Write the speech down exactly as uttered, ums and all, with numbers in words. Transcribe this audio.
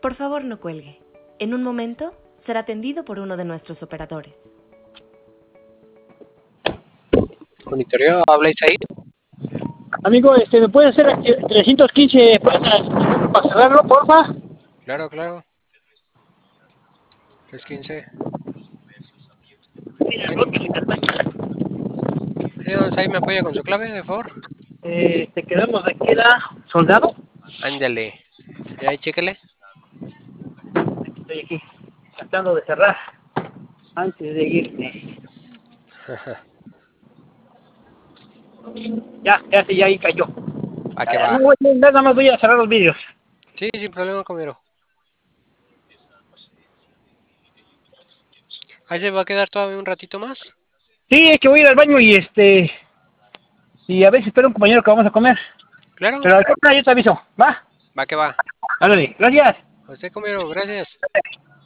Por favor, no cuelgue. En un momento será atendido por uno de nuestros operadores. Monitorio, ¿habláis ahí? Amigo, este, ¿me puede hacer aquí trescientos quince para, para cerrarlo, porfa? Claro, claro. trescientos quince. Mira, no, que le Entonces ahí me apoya con su clave, de favor. Eh, te quedamos de que era soldado. Ándale. Y ahí, chéquele. Estoy aquí, tratando de cerrar antes de irme. Ya, ya, sí, ya ahí cayó. ¿A qué Eh, va? no voy a, nada más voy a cerrar los vídeos. Sí, sin problema, comero. Ahí se va a quedar todavía un ratito más. Sí, es que voy a ir al baño y este... Y a ver si espera un compañero que vamos a comer. Claro. Pero al final yo te aviso, ¿va? Va que va. Ándale, gracias. A usted, comero, gracias.